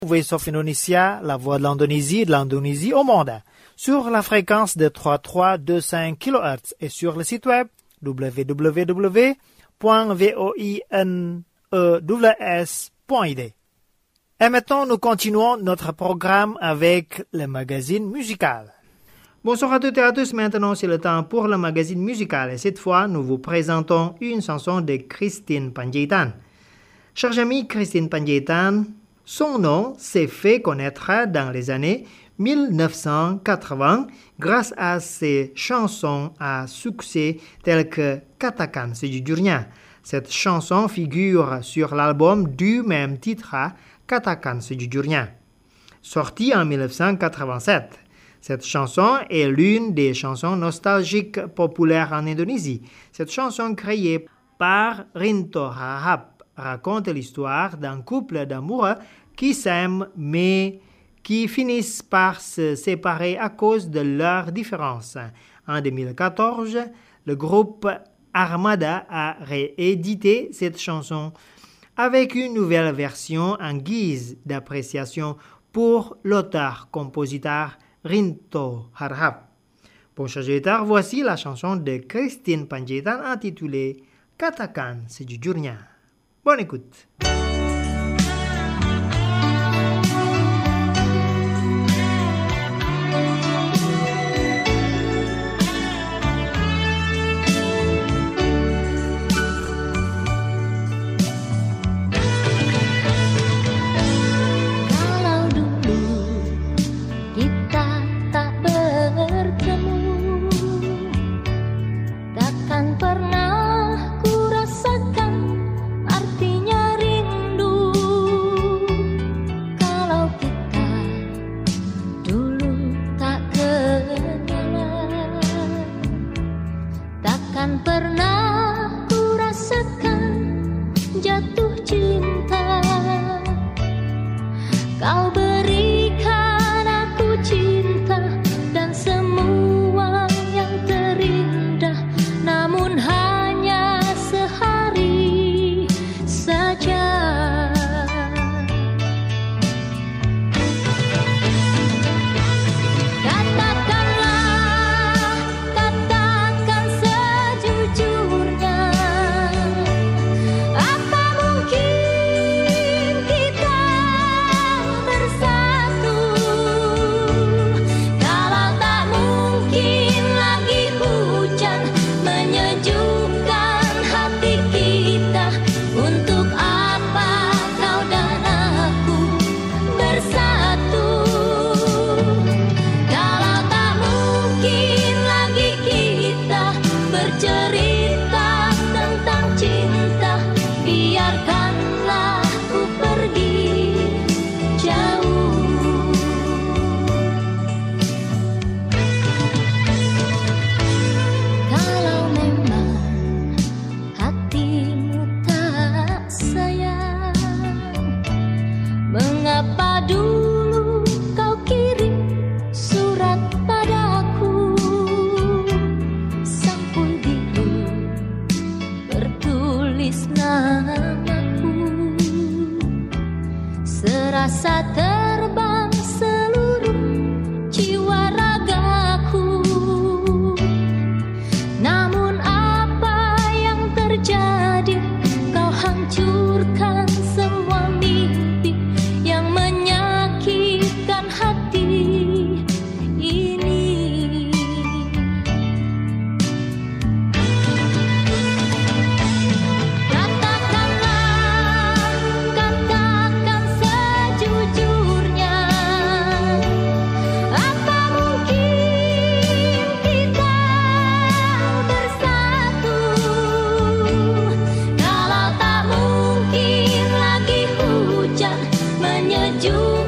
Voice of Indonesia, la voix de l'Indonésie au monde, sur la fréquence de 3325 kHz et sur le site web www.voinews.id. Et maintenant, nous continuons notre programme avec le magazine musical. Bonsoir à toutes et à tous, maintenant c'est le temps pour le magazine musical et cette fois, nous vous présentons une chanson de Christine Panjaitan. Chers amis, Christine Panjaitan, son nom s'est fait connaître dans les années 1980 grâce à ses chansons à succès telles que Katakan Sejujurnya. Cette chanson figure sur l'album du même titre, Katakan Sejujurnya, sorti en 1987. Cette chanson est l'une des chansons nostalgiques populaires en Indonésie. Cette chanson créée par Rinto Harahap raconte l'histoire d'un couple d'amoureux qui s'aiment mais qui finissent par se séparer à cause de leurs différences. En 2014, le groupe Armada a réédité cette chanson avec une nouvelle version en guise d'appréciation pour l'auteur-compositeur Rinto Harahap. Pour Chers, voici la chanson de Christine Panjaitan intitulée Katakan Sejujurnya. Bonne écoute. You